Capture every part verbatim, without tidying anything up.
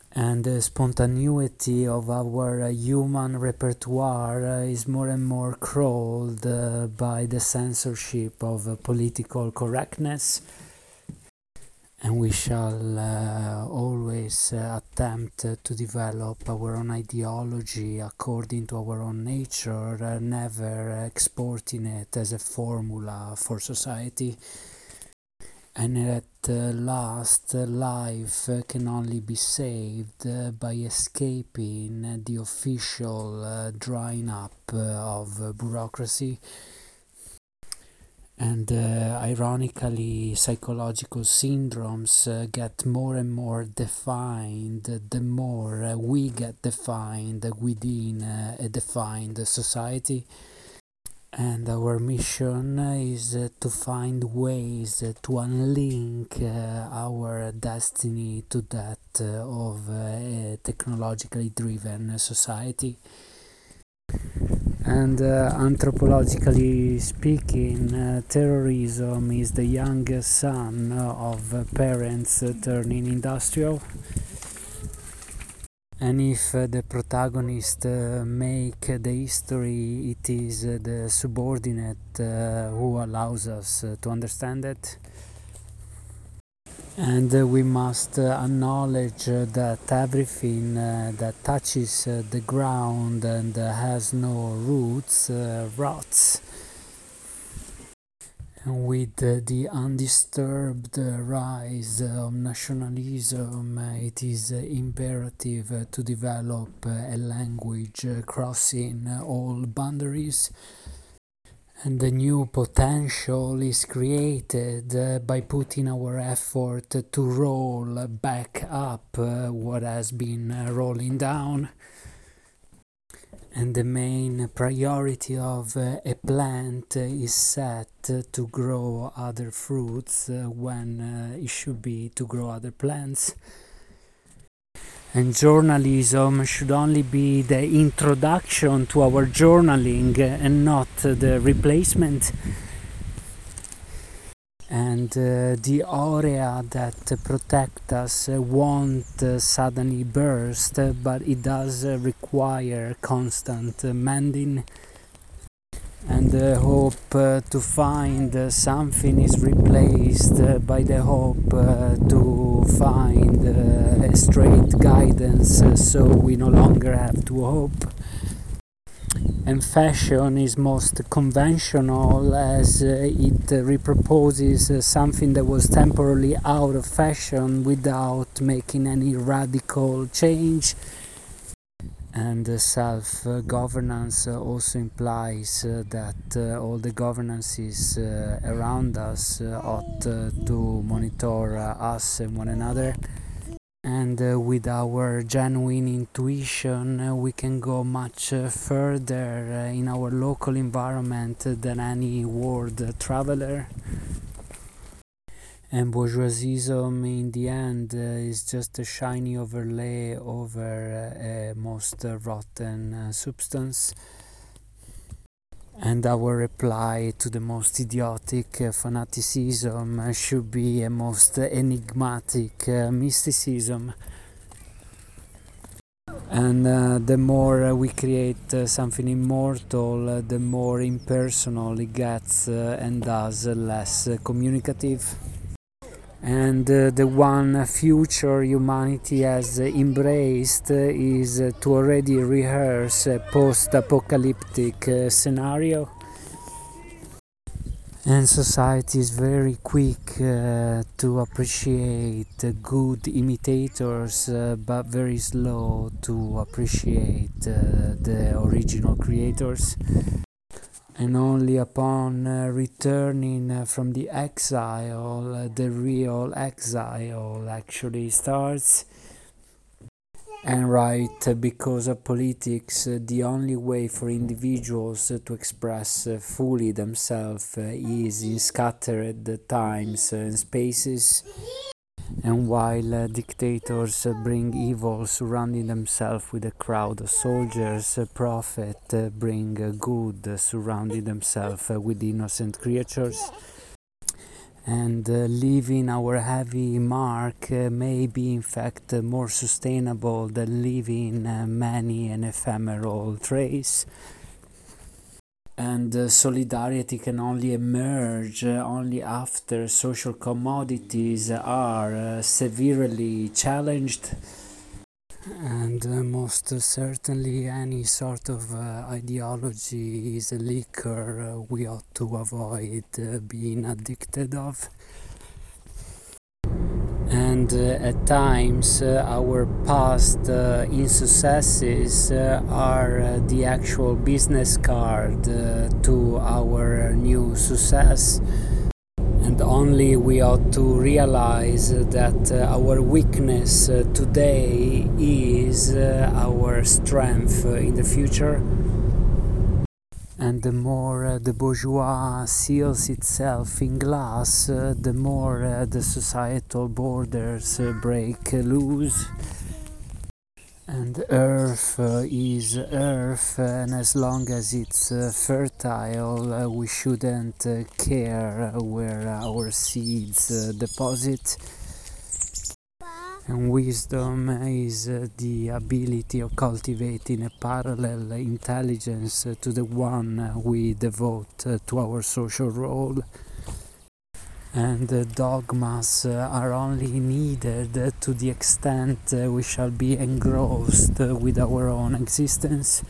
And the spontaneity of our uh, human repertoire uh, is more and more crawled uh, by the censorship of uh, political correctness, and we shall uh, always uh, attempt uh, to develop our own ideology according to our own nature, uh, never exporting it as a formula for society. And at uh, last, uh, life uh, can only be saved uh, by escaping uh, the official uh, drying up uh, of uh, bureaucracy. And uh, ironically, psychological syndromes uh, get more and more defined the more uh, we get defined within uh, a defined society. And our mission is uh, to find ways uh, to unlink uh, our destiny to that uh, of uh, a technologically driven society. And uh, anthropologically speaking, uh, terrorism is the youngest son of uh, parents uh, turning industrial. And if uh, the protagonist uh, make the history, it is uh, the subordinate uh, who allows us uh, to understand it. And uh, we must uh, acknowledge uh, that everything uh, that touches uh, the ground and uh, has no roots uh, rots. And with uh, the undisturbed uh, rise of nationalism, uh, it is uh, imperative uh, to develop uh, a language uh, crossing uh, all boundaries. And the new potential is created uh, by putting our effort to roll back up uh, what has been uh, rolling down. And the main priority of uh, a plant uh, is set uh, to grow other fruits uh, when uh, it should be to grow other plants. And journalism should only be the introduction to our journaling uh, and not uh, the replacement. And uh, the aurea that uh, protect us uh, won't uh, suddenly burst, uh, but it does uh, require constant uh, mending. And the hope uh, to find uh, something is replaced uh, by the hope uh, to find uh, a straight guidance, uh, so we no longer have to hope. And fashion is most conventional as uh, it uh, reproposes uh, something that was temporarily out of fashion without making any radical change. And uh, self-governance uh, also implies uh, that uh, all the governances uh, around us uh, ought uh, to monitor uh, us and one another. And uh, with our genuine intuition, uh, we can go much uh, further uh, in our local environment than any world uh, traveler. And bourgeoisism in the end uh, is just a shiny overlay over uh, a most uh, rotten uh, substance. And our reply to the most idiotic uh, fanaticism uh, should be a most enigmatic uh, mysticism. And uh, the more uh, we create uh, something immortal, uh, the more impersonal it gets uh, and thus uh, less uh, communicative. And uh, the one future humanity has uh, embraced uh, is uh, to already rehearse a post-apocalyptic uh, scenario. And society is very quick uh, to appreciate uh, good imitators, uh, but very slow to appreciate uh, the original creators. And only upon uh, returning uh, from the exile, uh, the real exile actually starts. And right, uh, because of politics, uh, the only way for individuals uh, to express uh, fully themselves uh, is in scattered times and spaces. And while uh, dictators uh, bring evil surrounding themselves with a crowd of soldiers, uh, prophets uh, bring uh, good uh, surrounding themselves uh, with innocent creatures. and uh, leaving our heavy mark uh, may be in fact uh, more sustainable than leaving uh, many an ephemeral trace. And uh, solidarity can only emerge uh, only after social commodities are uh, severely challenged. And uh, most certainly any sort of uh, ideology is a liquor uh, we ought to avoid uh, being addicted of. And uh, at times uh, our past uh, insuccesses uh, are uh, the actual business card uh, to our new success. And only we ought to realize that uh, our weakness uh, today is uh, our strength uh, in the future. And the more uh, the bourgeois seals itself in glass, uh, the more uh, the societal borders uh, break uh, loose. And earth uh, is earth, and as long as it's uh, fertile, uh, we shouldn't uh, care uh, where our seeds uh, deposit. And wisdom is uh, the ability of cultivating a parallel intelligence uh, to the one uh, we devote uh, to our social role. And uh, dogmas uh, are only needed uh, to the extent uh, we shall be engrossed uh, with our own existence.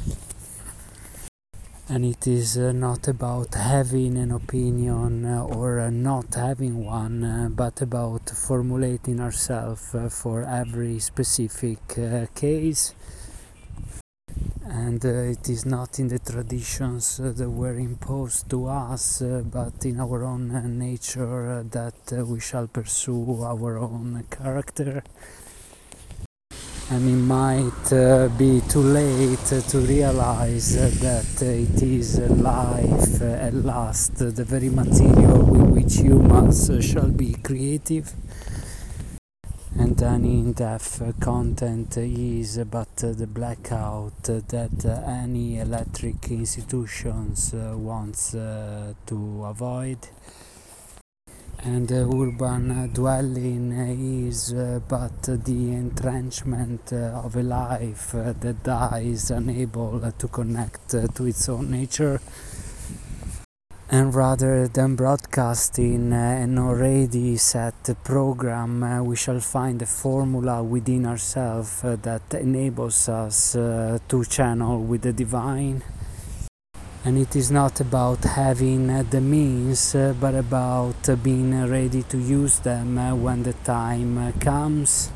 And it is uh, not about having an opinion uh, or uh, not having one, uh, but about formulating ourselves uh, for every specific uh, case. And uh, it is not in the traditions uh, that were imposed to us, uh, but in our own uh, nature uh, that uh, we shall pursue our own character. And it might uh, be too late uh, to realize uh, that uh, it is uh, life uh, at last, uh, the very material with which humans uh, shall be creative. And any in-depth uh, content is uh, but uh, the blackout uh, that uh, any electric institutions uh, wants uh, to avoid. And uh, urban uh, dwelling uh, is uh, but uh, the entrenchment uh, of a life uh, that dies unable uh, to connect uh, to its own nature. And rather than broadcasting uh, an already set program, uh, we shall find a formula within ourselves uh, that enables us uh, to channel with the divine. And it is not about having uh, the means, uh, but about uh, being uh, ready to use them uh, when the time uh, comes.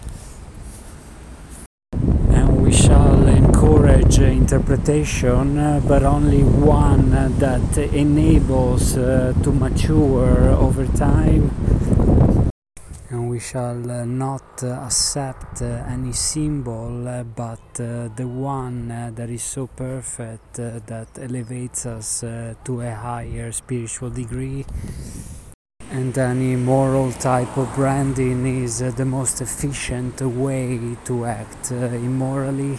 And we shall encourage uh, interpretation, uh, but only one uh, that enables uh, to mature over time. And we shall uh, not uh, accept uh, any symbol, uh, but uh, the one uh, that is so perfect uh, that elevates us uh, to a higher spiritual degree. And any moral type of branding is uh, the most efficient way to act uh, immorally.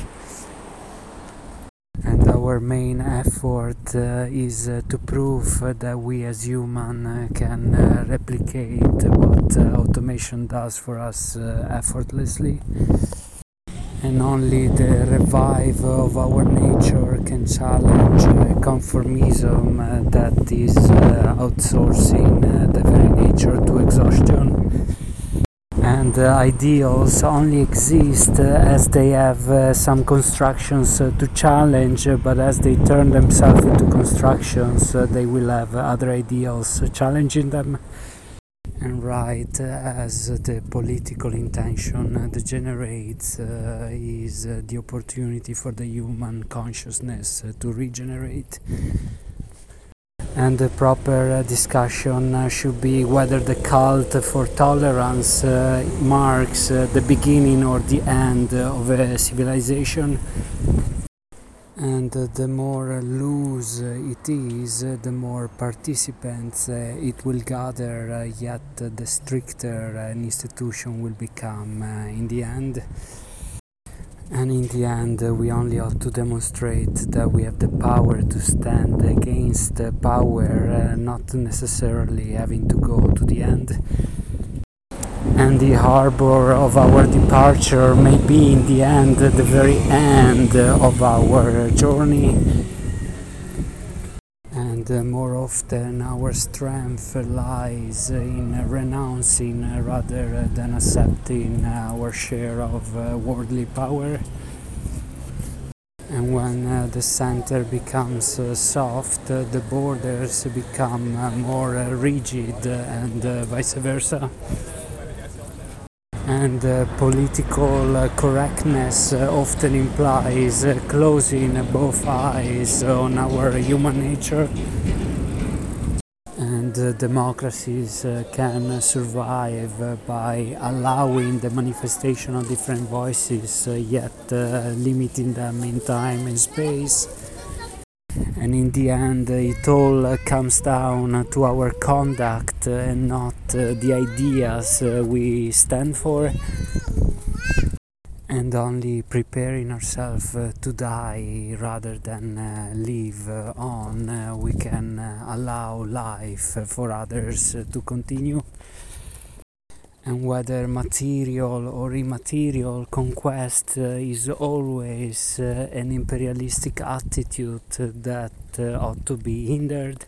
And our main effort uh, is uh, to prove uh, that we as human uh, can uh, replicate what uh, automation does for us uh, effortlessly. And only the revive of our nature can challenge uh, conformism uh, that is uh, outsourcing uh, the very nature to exhaustion. And uh, ideals only exist uh, as they have uh, some constructions uh, to challenge, uh, but as they turn themselves into constructions, uh, they will have uh, other ideals uh, challenging them. And right uh, as the political intention uh, degenerates, uh, is uh, the opportunity for the human consciousness uh, to regenerate. And the proper uh, discussion uh, should be whether the cult for tolerance uh, marks uh, the beginning or the end uh, of a civilization. And uh, the more uh, loose uh, it is, uh, the more participants uh, it will gather, uh, yet uh, the stricter uh, an institution will become uh, in the end. And in the end, uh, we only ought to demonstrate that we have the power to stand against the power, uh, not necessarily having to go to the end. And the harbor of our departure may be in the end the very end of our journey. And uh, more often our strength lies in renouncing rather than accepting our share of uh, worldly power. And when uh, the center becomes uh, soft, uh, the borders become uh, more uh, rigid, uh, and uh, vice versa. And uh, political uh, correctness uh, often implies uh, closing both eyes on our human nature. And uh, democracies uh, can survive uh, by allowing the manifestation of different voices, uh, yet uh, limiting them in time and space. And in the end, uh, it all uh, comes down to our conduct uh, and not uh, the ideas uh, we stand for. And only preparing ourselves uh, to die rather than uh, live uh, on, uh, we can uh, allow life uh, for others uh, to continue. And whether material or immaterial conquest uh, is always uh, an imperialistic attitude uh, that uh, ought to be hindered.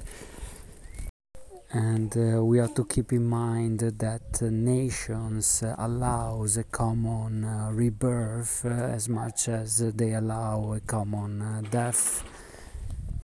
And uh, we have to keep in mind that uh, nations uh, allows a common uh, rebirth uh, as much as they allow a common uh, death.